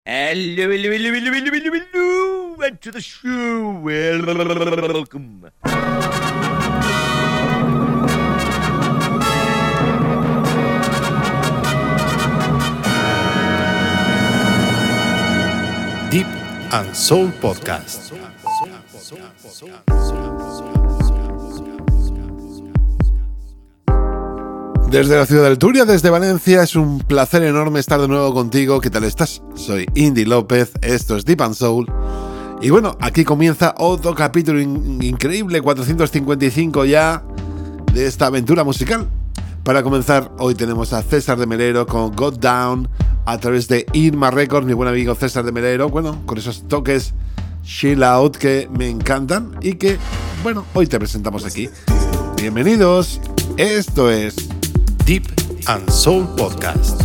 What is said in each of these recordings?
Hello, and to the show. Welcome. Deep and Soul Podcast. Desde la ciudad del Turia, desde Valencia, es un placer enorme estar de nuevo contigo. ¿Qué tal estás? Soy Indy López, esto es Deep and Soul. Y bueno, aquí comienza otro capítulo increíble, 455 ya, de esta aventura musical. Para comenzar, hoy tenemos a César de Melero con Got Down a través de Irma Records, mi buen amigo César de Melero, bueno, con esos toques chill out que me encantan y que, bueno, hoy te presentamos aquí. Bienvenidos, esto es Deep and Soul Podcast.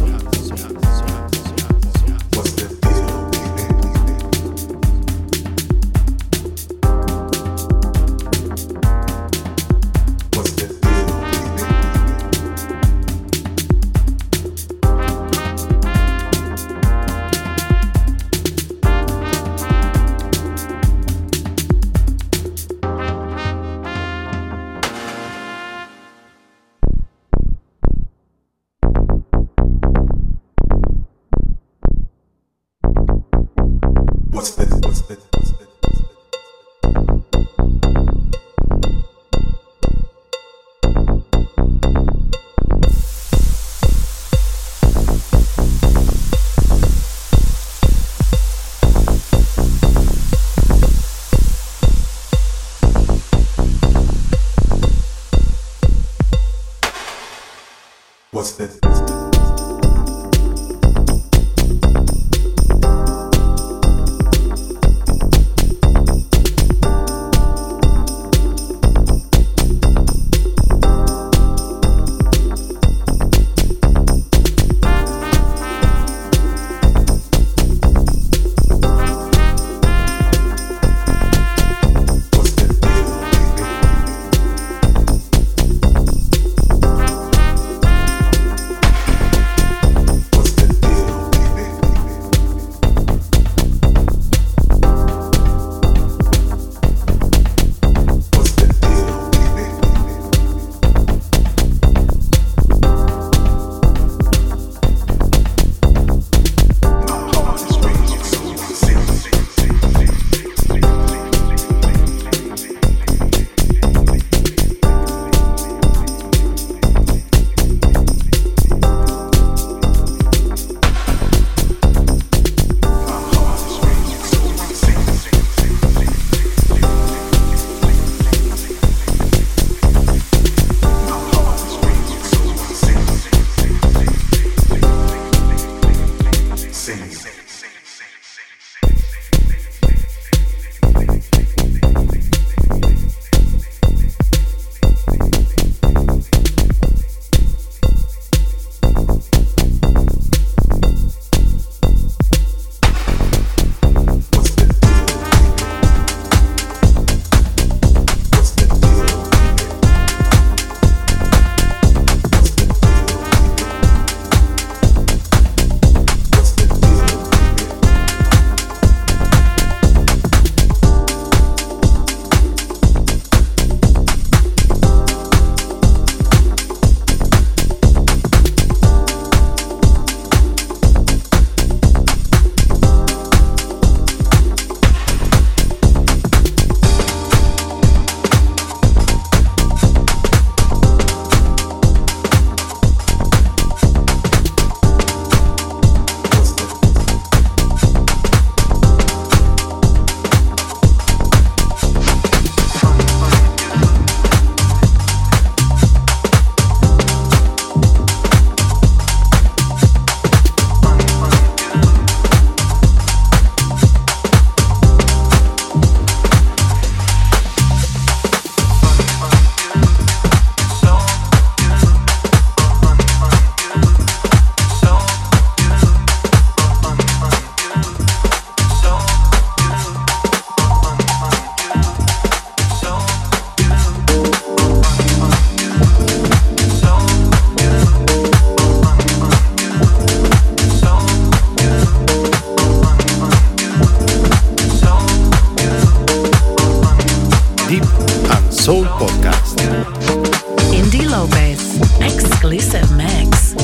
Soul Podcast. Indie Lopez, exclusive mix.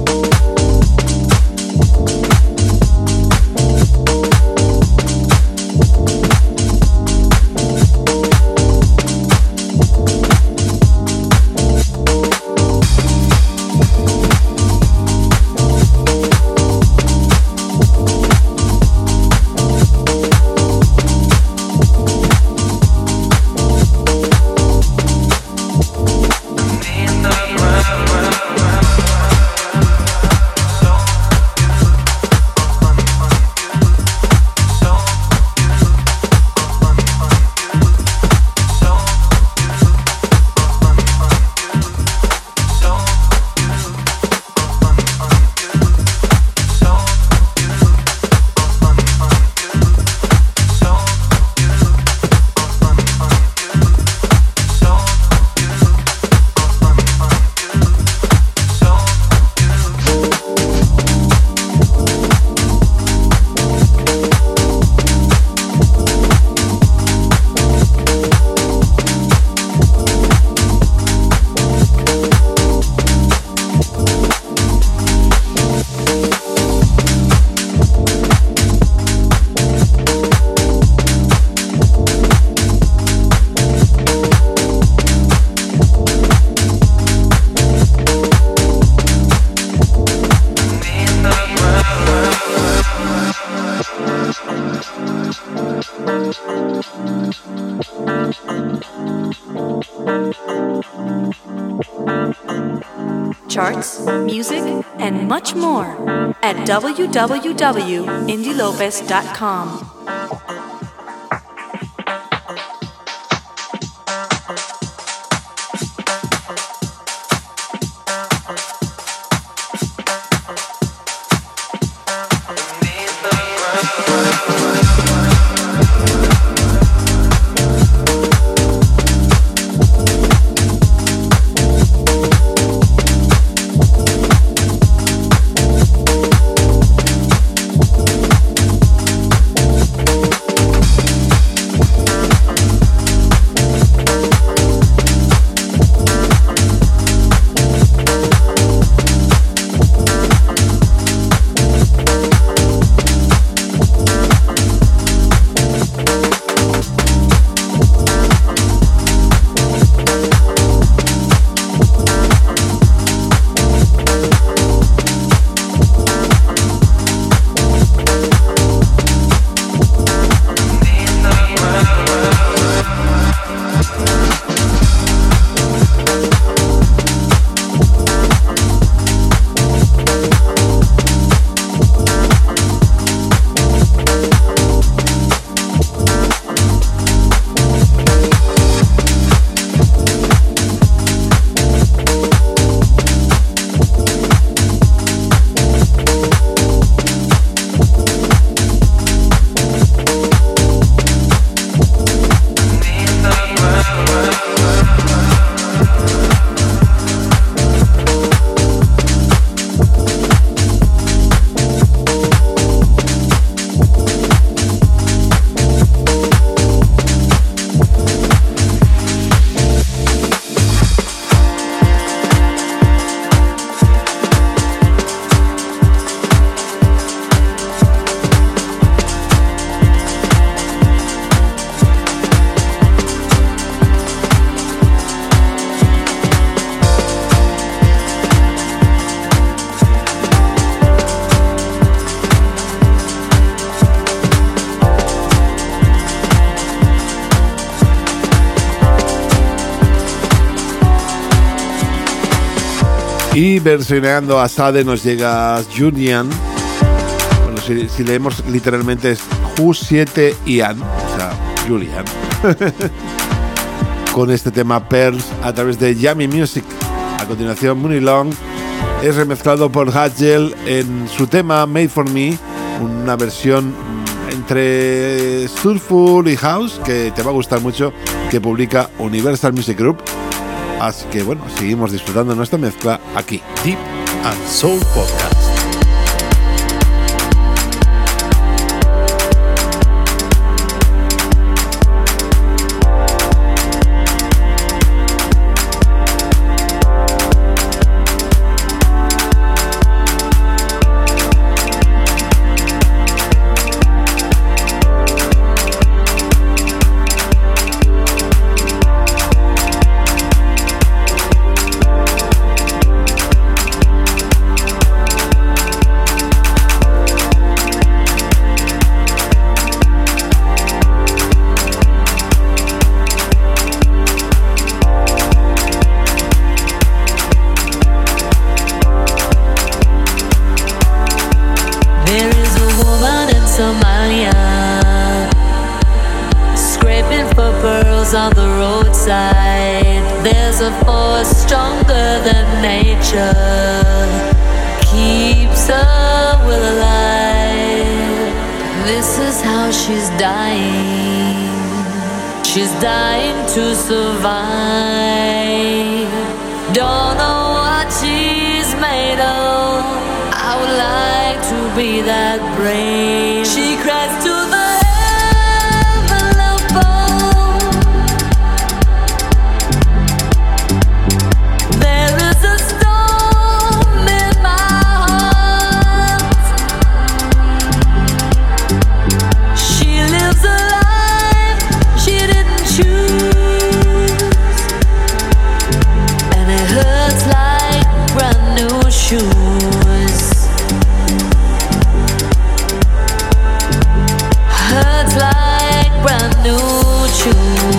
Charts, music, and much more at www.indielopez.com. Y versionando a Sade nos llega Julian. Bueno, si leemos literalmente es Ju7 Ian, o sea, Julian. Con este tema Pearls a través de Yummy Music. A continuación, Mooney Long es remezclado por Hatgel en su tema Made For Me, una versión entre Soulful y House que te va a gustar mucho, que publica Universal Music Group. Así que bueno, seguimos disfrutando nuestra mezcla aquí, Deep and Soul Podcast. Roses on the roadside. There's a force stronger than nature, keeps her will alive. This is how she's dying. She's dying to survive. Don't know what she's made of. I would like to be that brave. She cries to the heaven above. There is a storm in my heart. She lives a life she didn't choose, and it hurts like brand new shoes. Hurts like brand new shoes.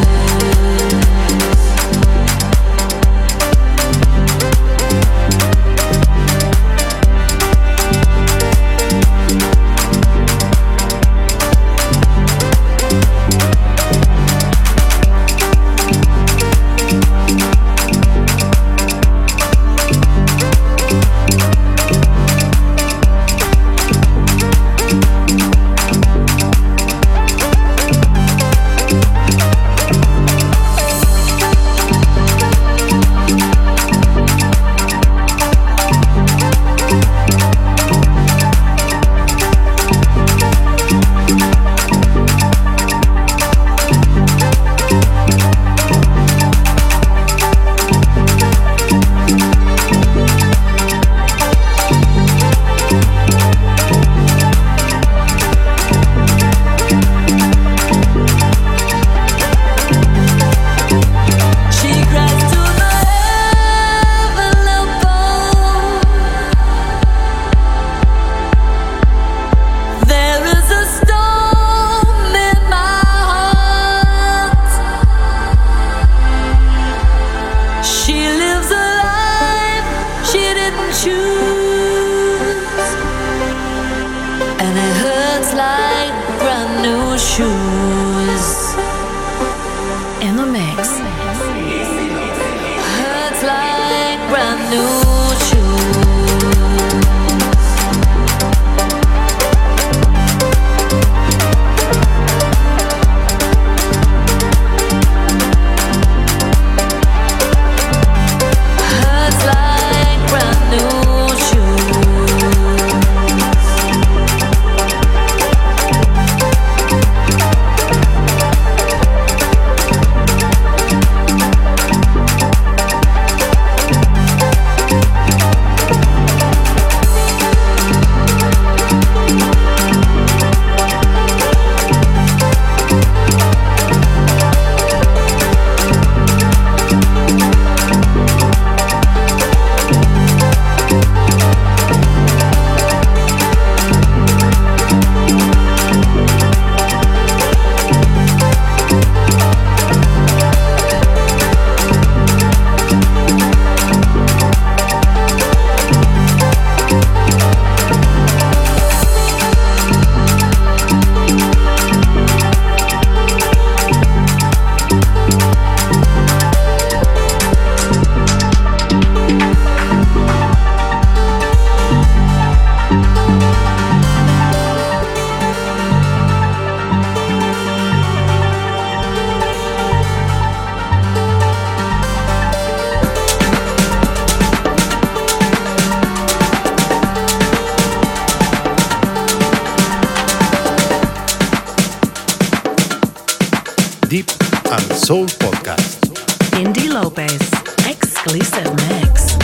Deep and Soul Podcast. Indie Lopez, exclusive mix.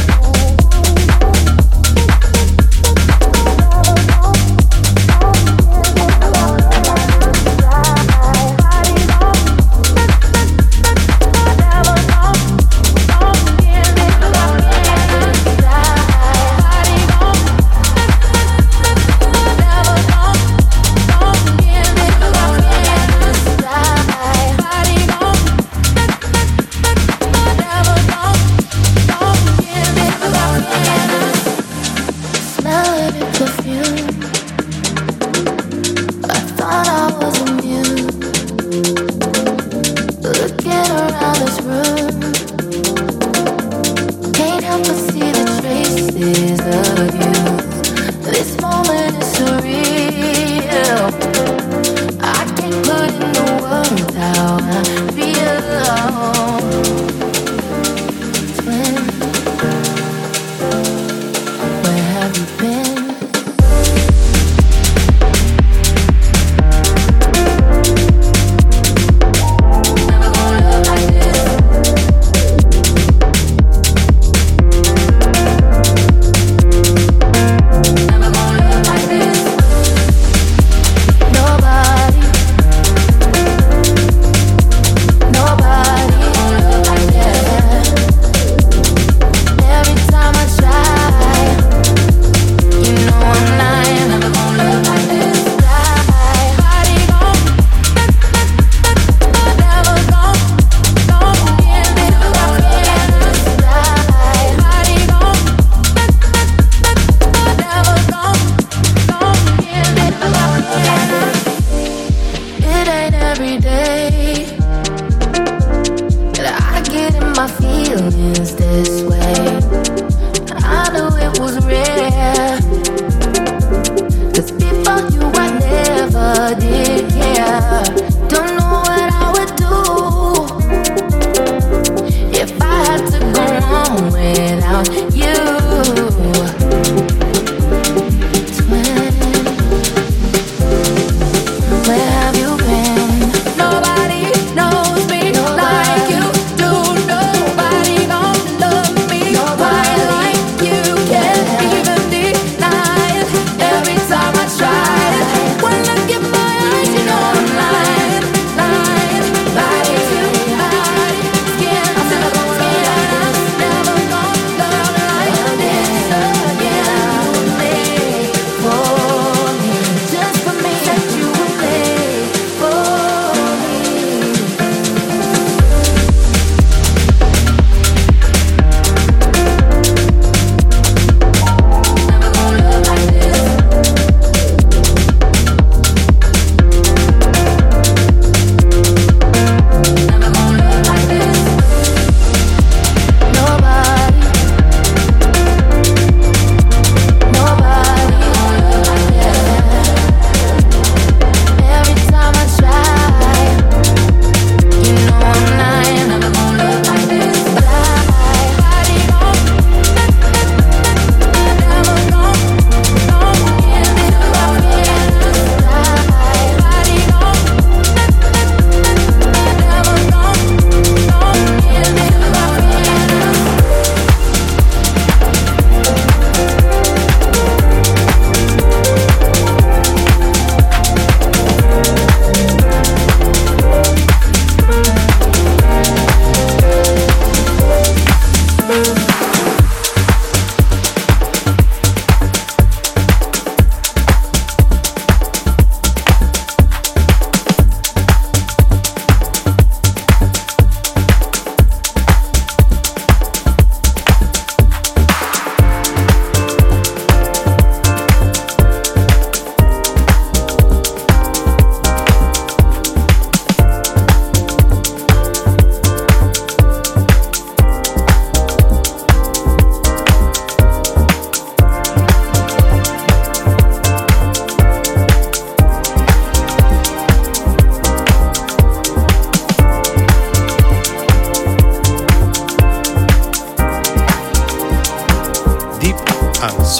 Never know.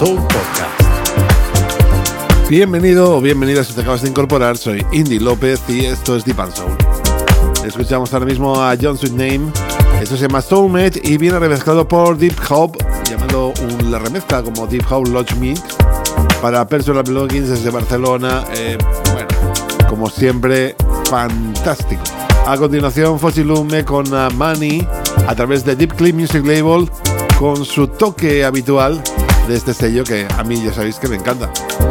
Soul Podcast. Bienvenido o bienvenida si te acabas de incorporar, soy Indy López y esto es Deep and Soul. Escuchamos ahora mismo a John Sweet Name, esto se llama Soulmate y viene remezclado por Deep Hope, llamando la remezcla como Deep Hope Lodge Mix para Personal Belongings desde Barcelona. Bueno, como siempre, fantástico. A continuación, Fosilume con Money a través de Deep Clip Music Label con su toque habitual de este sello que a mí ya sabéis que me encanta.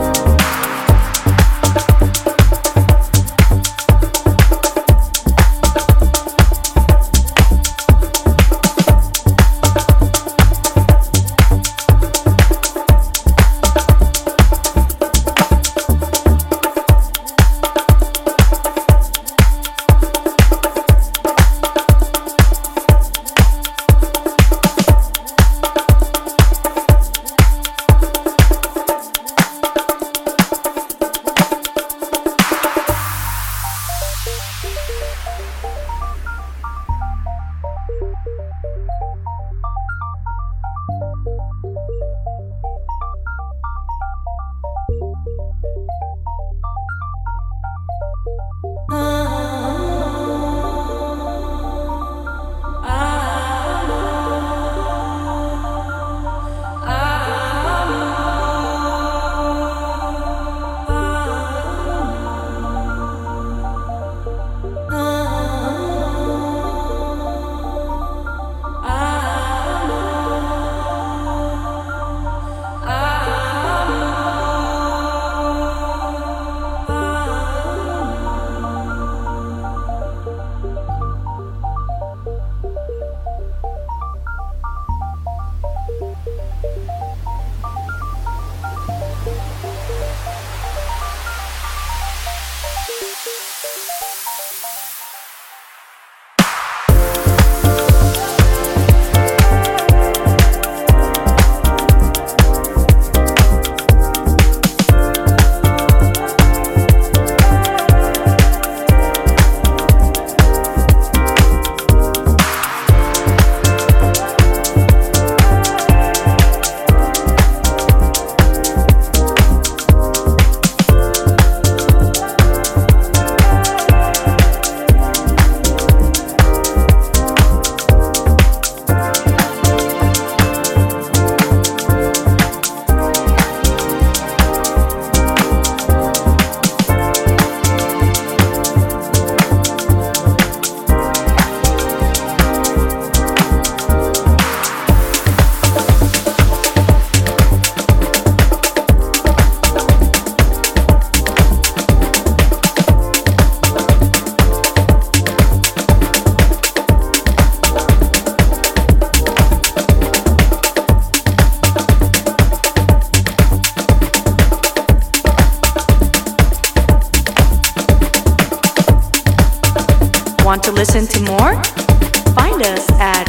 Want to listen to more? Find us at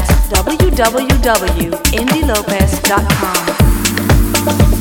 www.indylopez.com.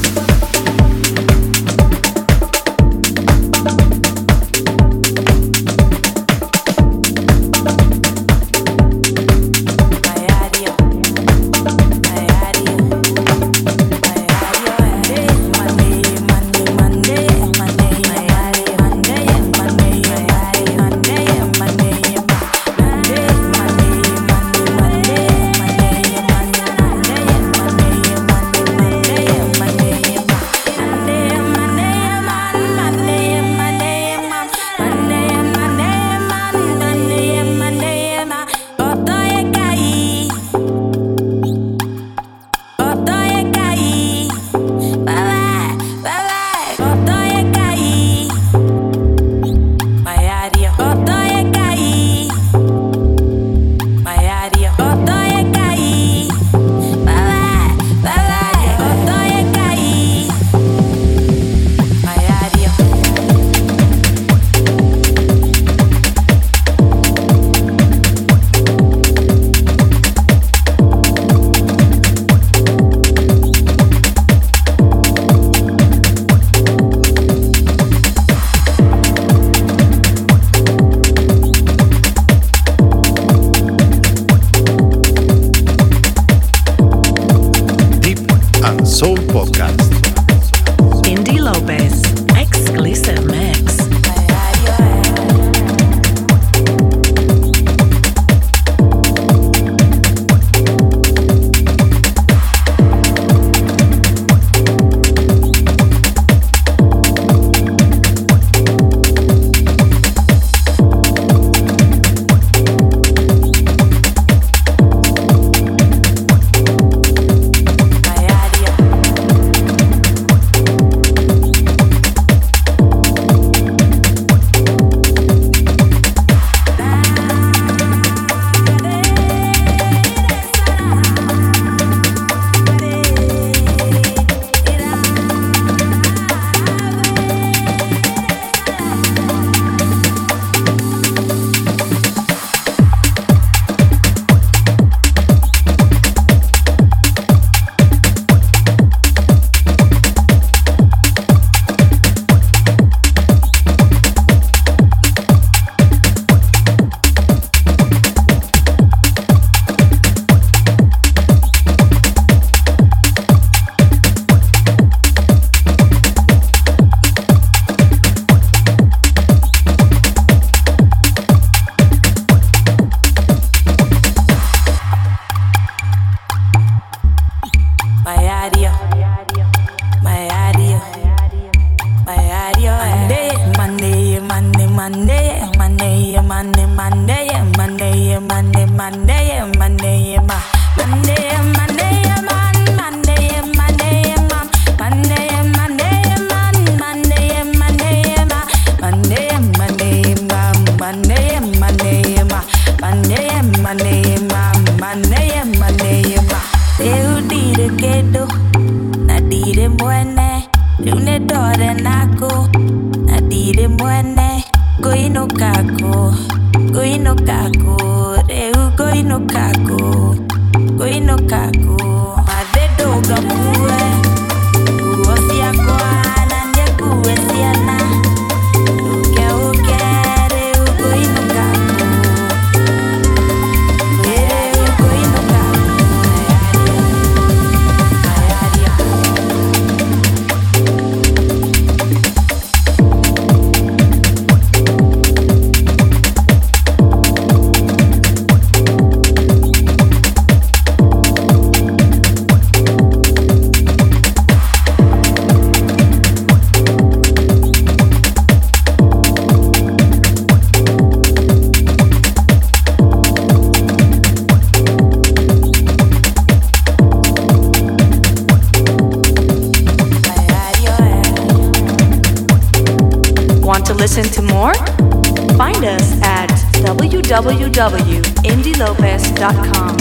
Monday, Monday, Monday, Monday, Monday, Monday, Monday, Monday, Monday, Want to listen to more? Find us at www.indielopez.com.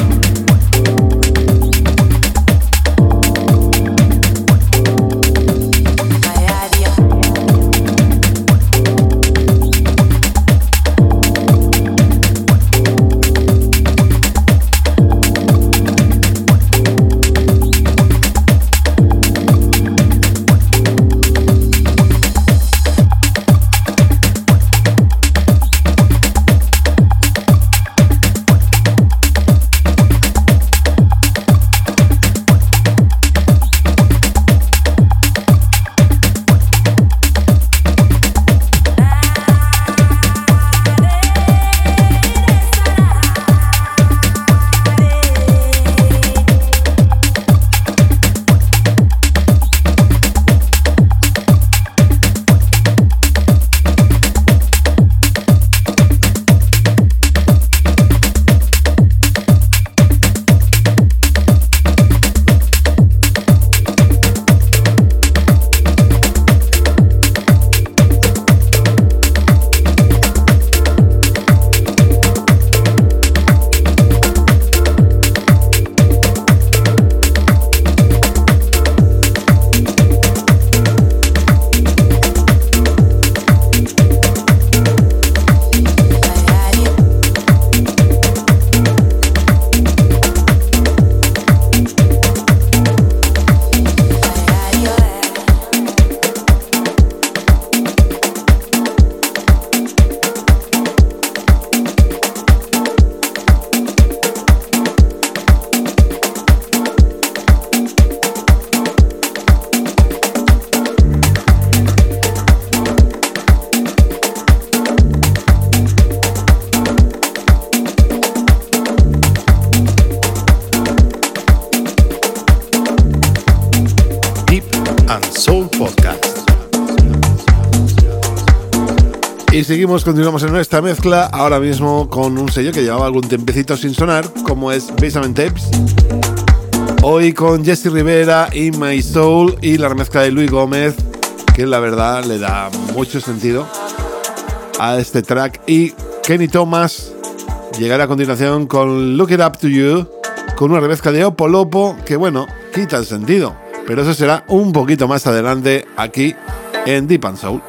Soul Podcast. Y continuamos en nuestra mezcla, ahora mismo con un sello que llevaba algún tiempecito sin sonar, como es Basement Tapes. Hoy con Jesse Rivera y My Soul y la remezcla de Luis Gómez, que la verdad le da mucho sentido a este track. Y Kenny Thomas llegará a continuación con Look It Up To You, con una remezcla de Opolopo que, bueno, quita el sentido, pero eso será un poquito más adelante aquí en Deep and Soul.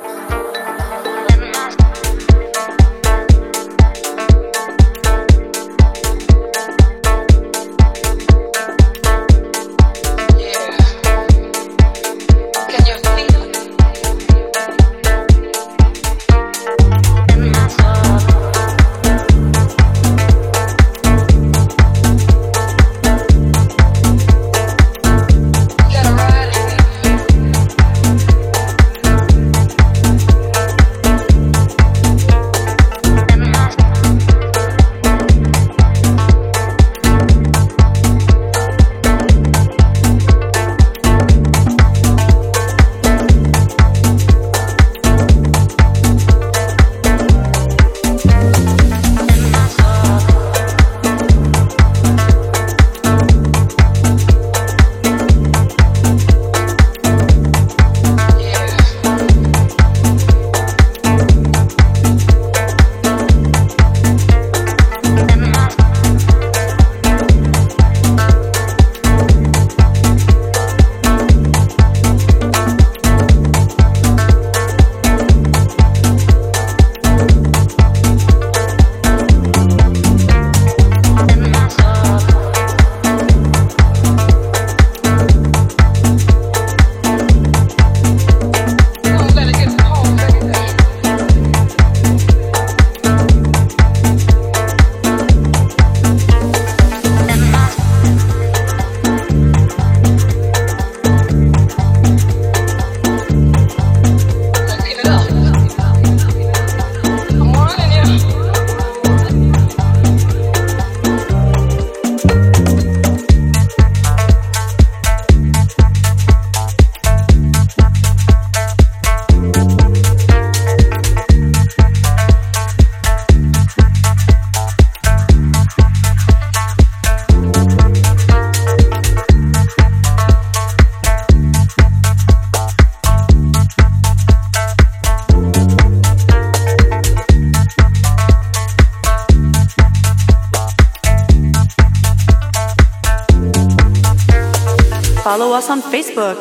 follow us on Facebook,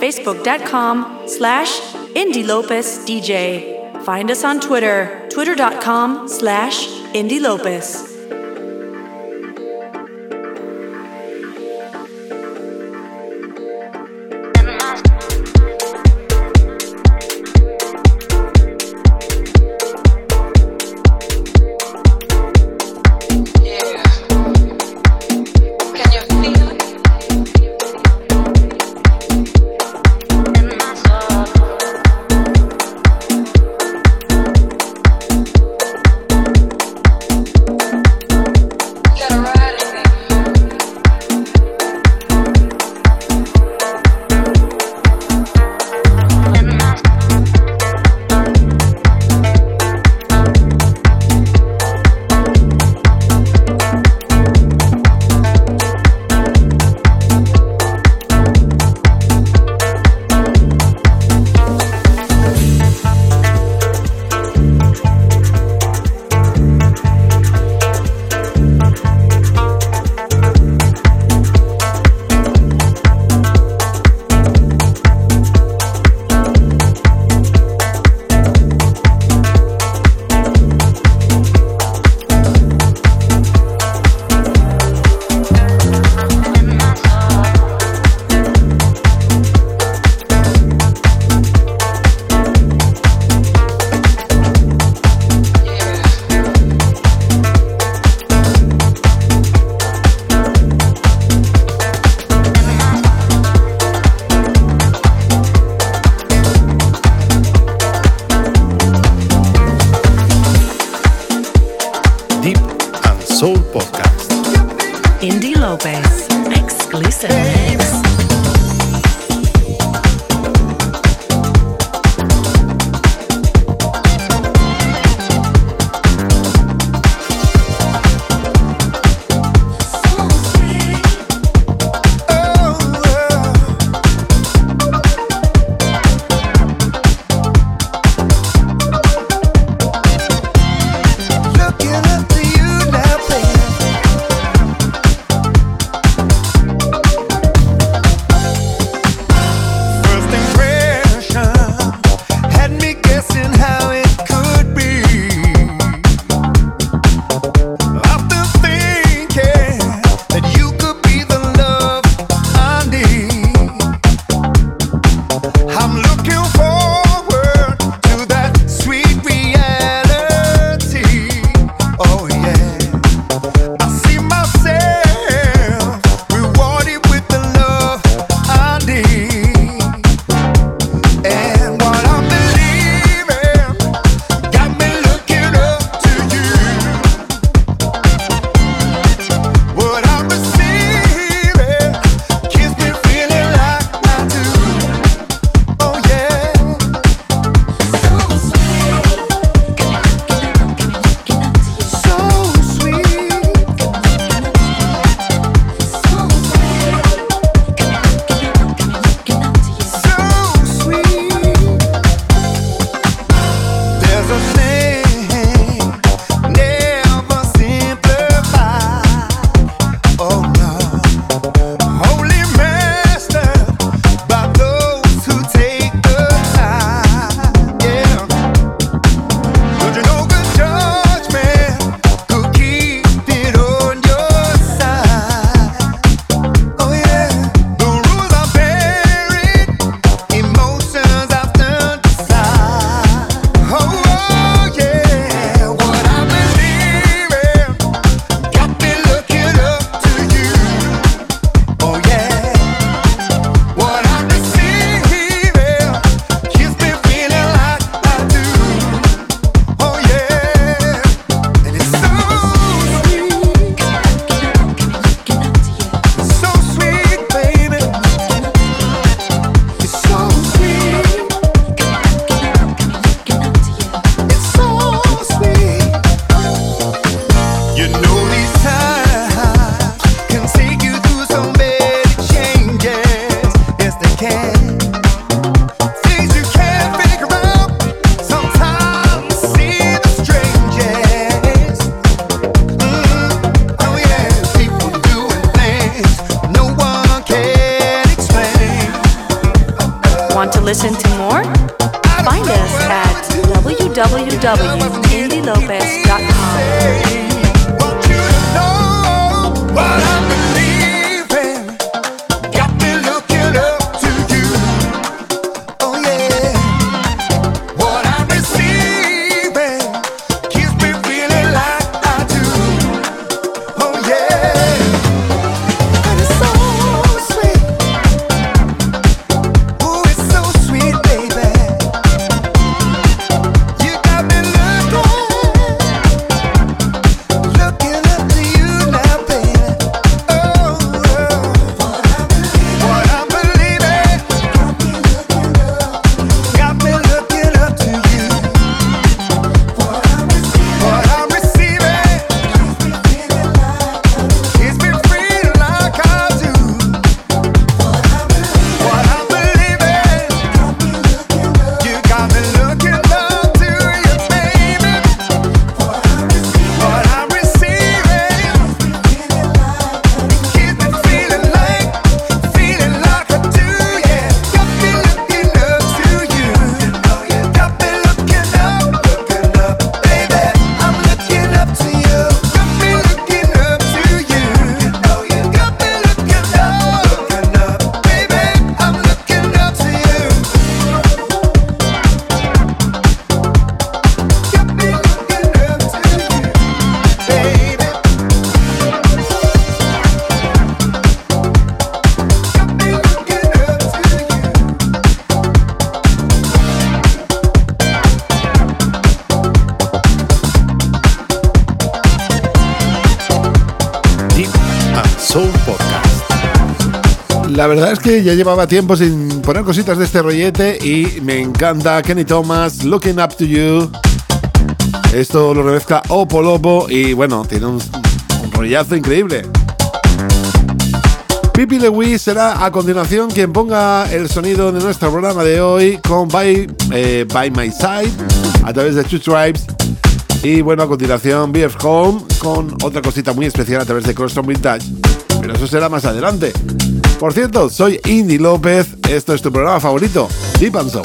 facebook.com/IndyLopezDJ. Find us on Twitter, twitter.com/IndyLopez. Soul Podcast. Indy Lopez, exclusive mix. listen to more? Find us at www.indilopez.com. Soul Podcast. La verdad es que ya llevaba tiempo sin poner cositas de este rollete y me encanta Kenny Thomas, Looking Up to You. Esto lo remezcla Opo Lopo y bueno, tiene un rollazo increíble. Pipi Lewis será a continuación quien ponga el sonido de nuestro programa de hoy con By My Side a través de Two Tribes. Y bueno, a continuación BF Home con otra cosita muy especial a través de Crosstown Vintage. Pero eso será más adelante. Por cierto, soy Indy López. Esto es tu programa favorito, Deep and Soul.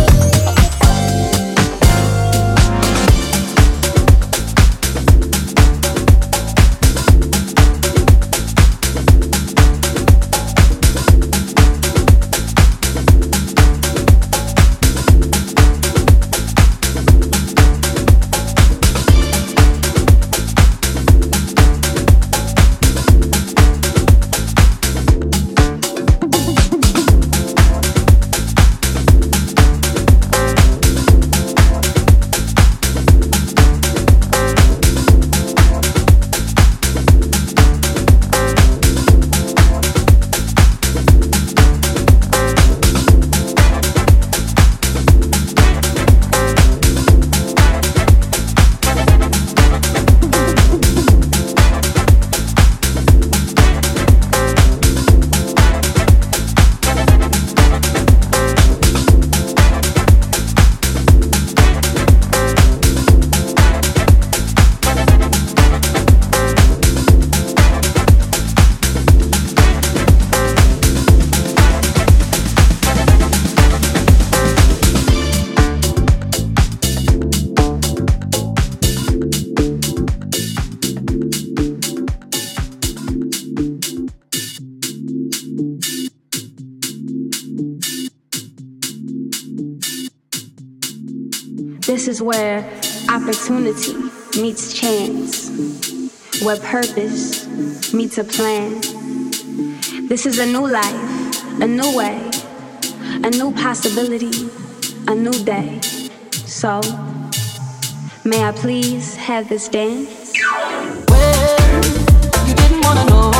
This is where opportunity meets chance, where purpose meets a plan. This is a new life, a new way, a new possibility, a new day. So, may I please have this dance? Well, you didn't wanna know.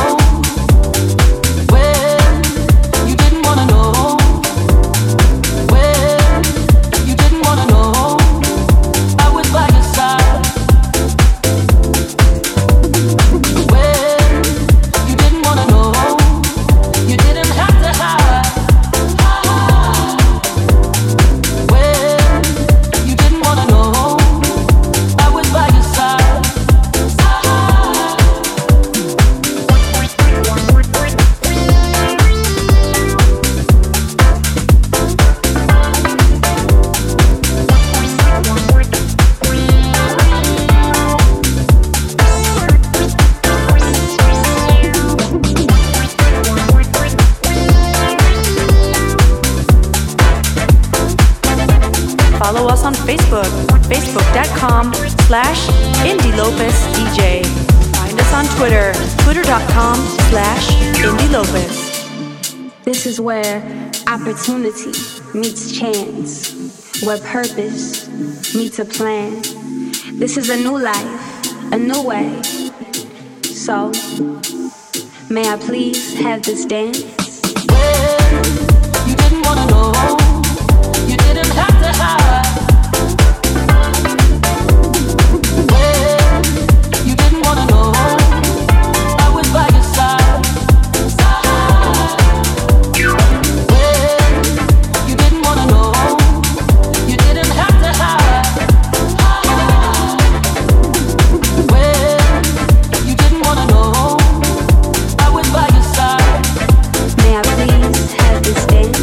Well, you didn't wanna know. Well, you didn't wanna know. I was by your side. Well, you didn't wanna know. You didn't have to hide. Well, you didn't wanna know. I was by your side. Facebook, facebook.com/IndieLopezDJ. Find us on Twitter, twitter.com/IndieLopez. This is where opportunity meets chance, where purpose meets a plan. This is a new life, a new way. So, may I please have this dance? Well, you didn't wanna know, you didn't have to hide. Well, you didn't wanna know, I was by your side. Well, you didn't wanna know, you didn't have to hide. Well, you didn't wanna know, I was by your side. May I please have this dance?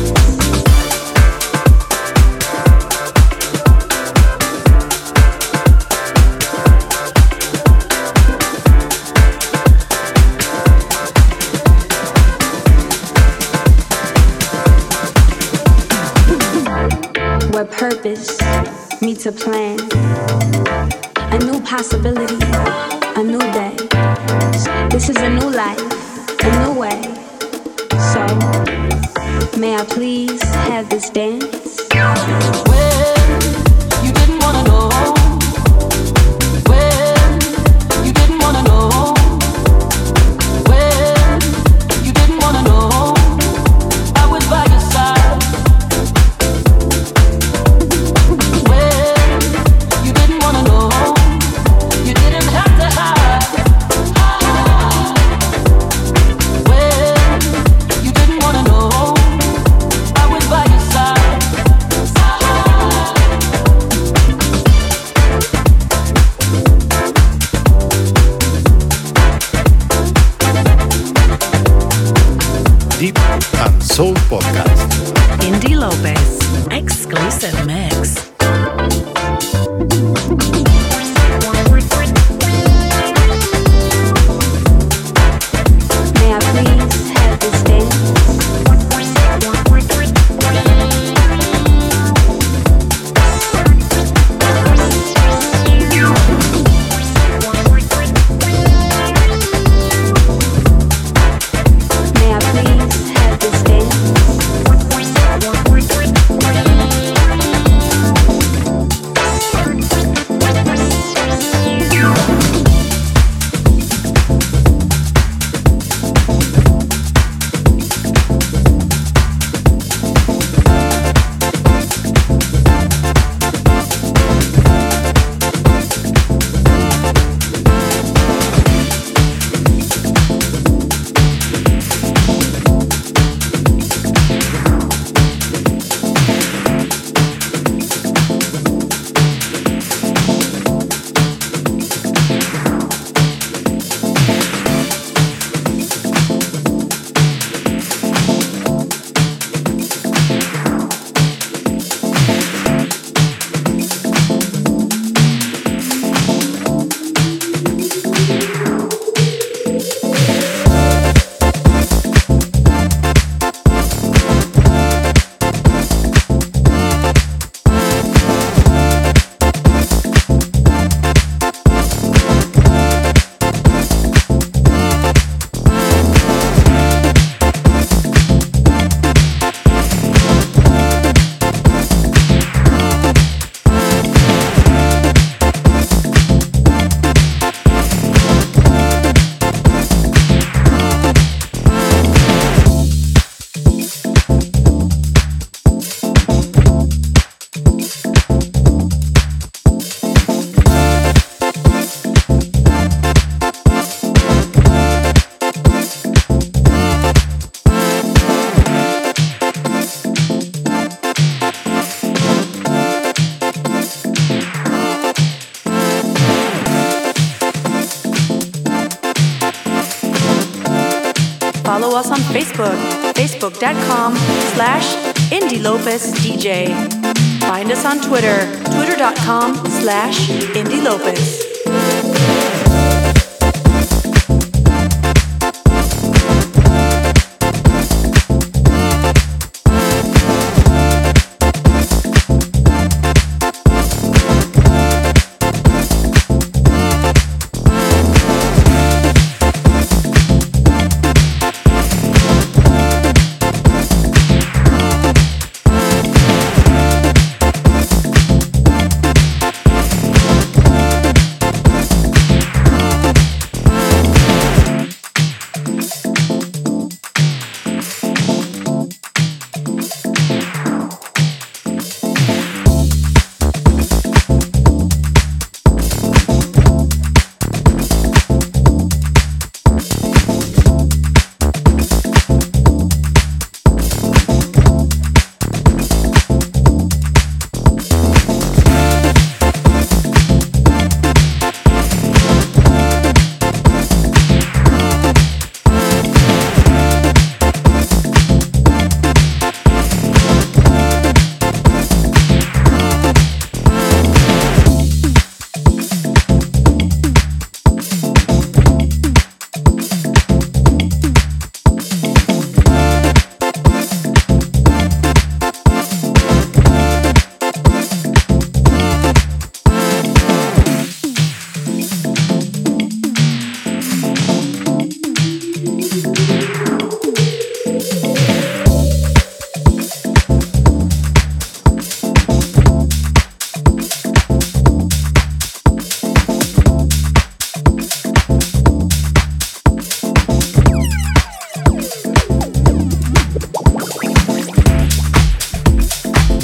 Where purpose meets a plan, a new possibility, a new day. This is a new life, a new way. So, may I please have this dance? Well, you didn't wanna know. Well, you didn't wanna know. Well, you didn't wanna know. I was by your side. Well, you didn't wanna know. You didn't have to hide. Well, you didn't wanna know. I was by your side. Deep and Soul Podcast. Indie Lopez, exclusive mix. May I please have this dance? May I please have this Follow us on Facebook, facebook.com/IndieLopezDJ. Find us on Twitter, twitter.com/IndieLopez.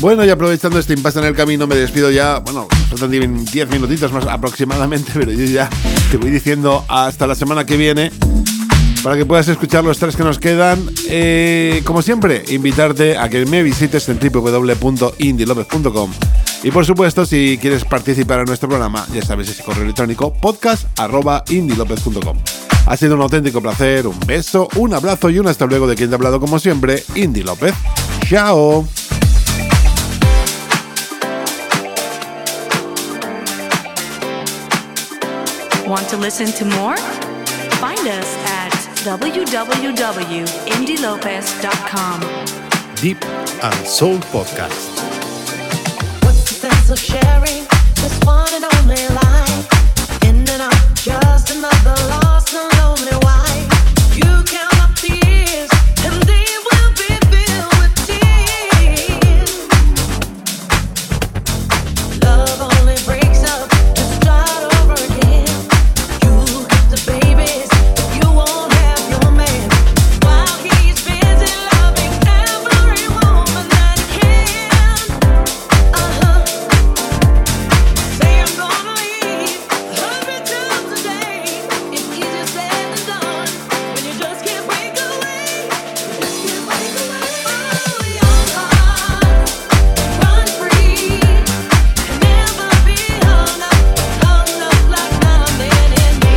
Bueno, y aprovechando este impasse en el camino, me despido ya. Bueno, faltan 10 minutitos más aproximadamente, pero yo ya te voy diciendo hasta la semana que viene para que puedas escuchar los 3 que nos quedan. Como siempre, invitarte a que me visites en www.indielopez.com. Y por supuesto, si quieres participar en nuestro programa, ya sabes, ese correo electrónico podcast@indielopez.com. Ha sido un auténtico placer, un beso, un abrazo y un hasta luego de quien te ha hablado como siempre, Indy López. ¡Chao! Want to listen to more? Find us at www.indylopez.com. Deep and Soul Podcast. What's the sense of sharing this one and only life? In and out, just another lost and lonely wife. You count up the years and they will be filled with tears. Love only breaks up to start over again. You get the babies, but you won't have your man. While he's busy loving every woman that he can. Say I'm gonna leave 100 times a day. It's easier said than done when you just can't break away. Just can't break away. Oh, your heart, run free and never be hung up like my man in me.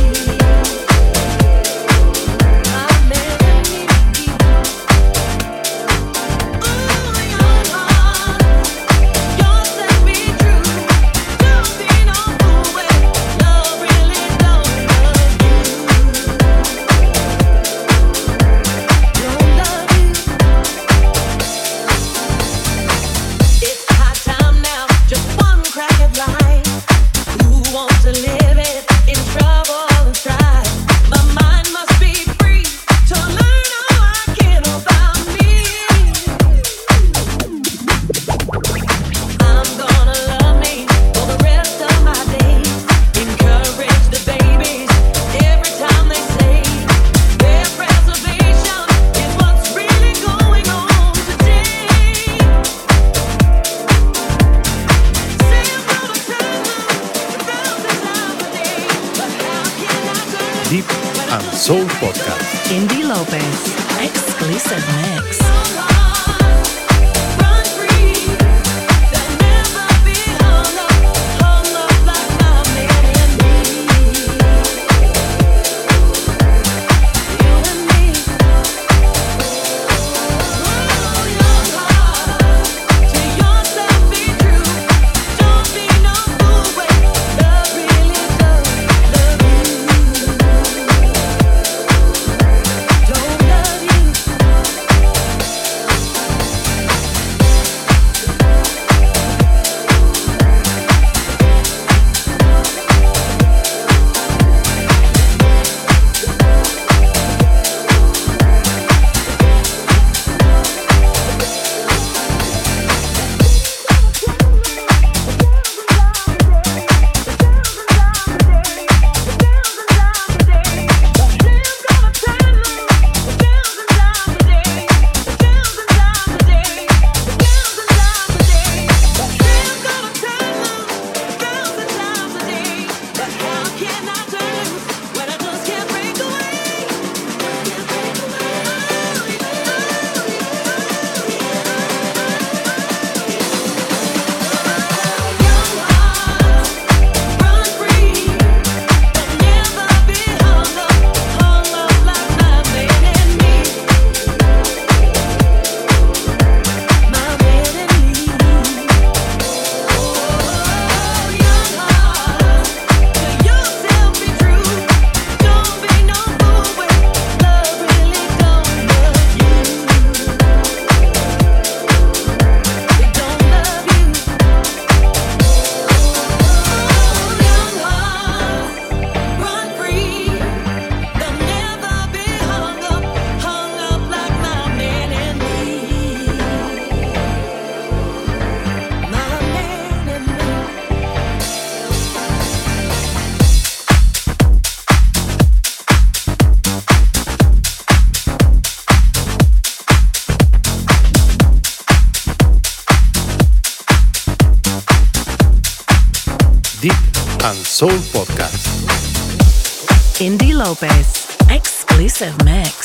My man in me. Oh, your heart, yourself be true. Don't be no fool when love really don't love you. Don't love you. It's high time now, just one crack at life. Who wants to live it in trouble and strife? My mind must be free to learn all I can about me. I'm gonna love me for the rest of my days. Encourage the babies every time they say their preservation is what's really going on today. Say I'm gonna turn them 1,000 times a day, but how can I turn it? Deep and Soul Podcast. Indy Lopez. Exclusive mix. Run free, they'll never be hung up like my man and me. You and me. Oh, your heart, to yourself be true. Don't be no fool when love really does love you. Don't love you. Yourself and Soul Podcast. Indie Lopez. Exclusive mix.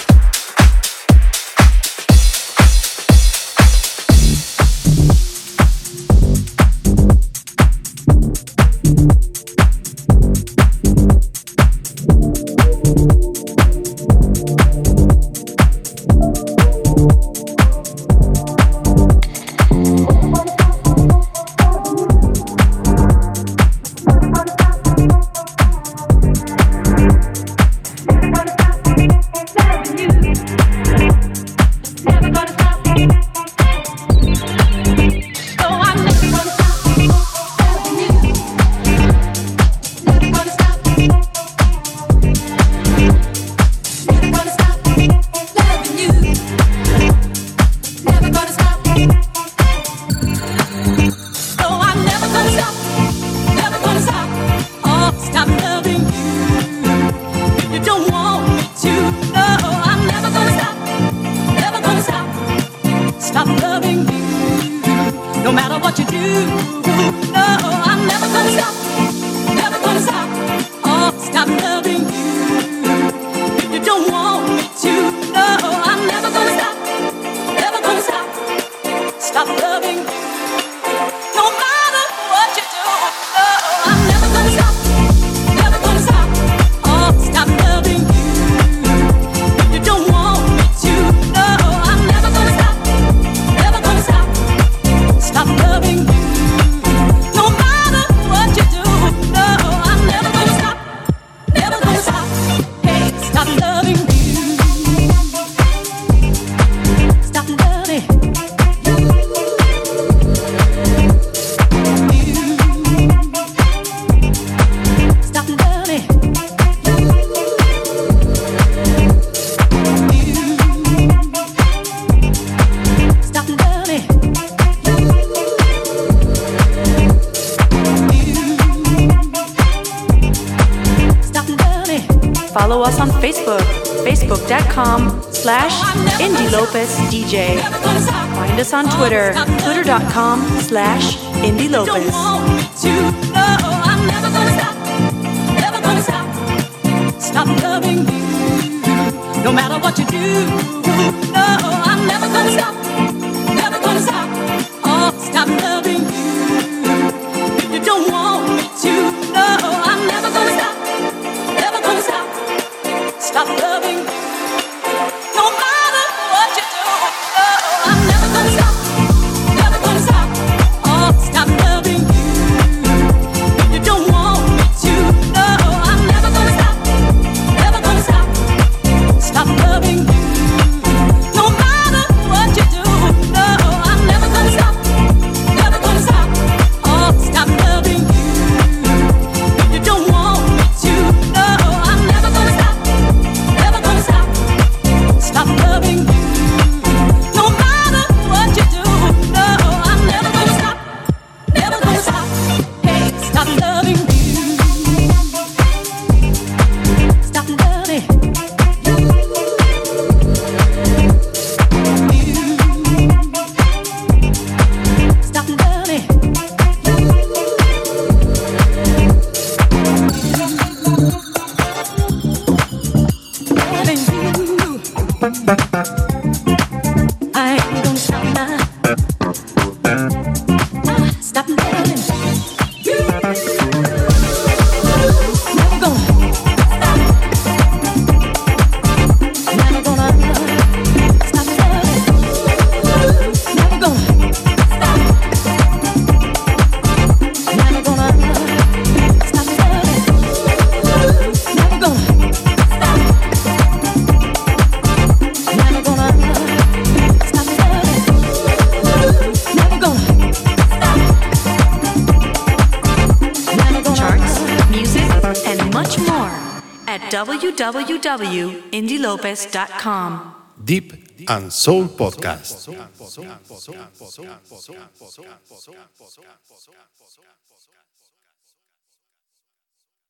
Follow us on Facebook, facebook.com/IndieLopezDJ. Find us on Twitter, twitter.com/IndieLopez. Stop loving you, no matter what you do. No, I'm never gonna stop, never gonna stop. Oh, stop loving you. If you don't want me to, no, I'm never gonna stop, never gonna stop. Stop loving you, no matter what you do. No, I'm never gonna stop, never gonna stop. Oh, stop loving you. If you don't want me to, no, I'm never gonna stop, never gonna stop. Stop loving you, no matter what you do. No, I'm never gonna stop, never gonna stop. Oh, stop loving you. If you don't want me to, no, I'm never gonna stop, never gonna stop. Stop loving you, no matter what you do. No, I'm never gonna stop, never gonna stop. Hey, stop loving you. Stop loving you. Stop loving. Loving you. I ain't gonna stop now. Stop loving you. Never gonna stop. Never gonna stop loving. Never gonna stop. Never gonna stop loving. Never gonna stop. Never gonna stop loving. Never gonna stop. Never gonna Charts, music, and much more at www.indielopez.com. Deep and Soul Podcast.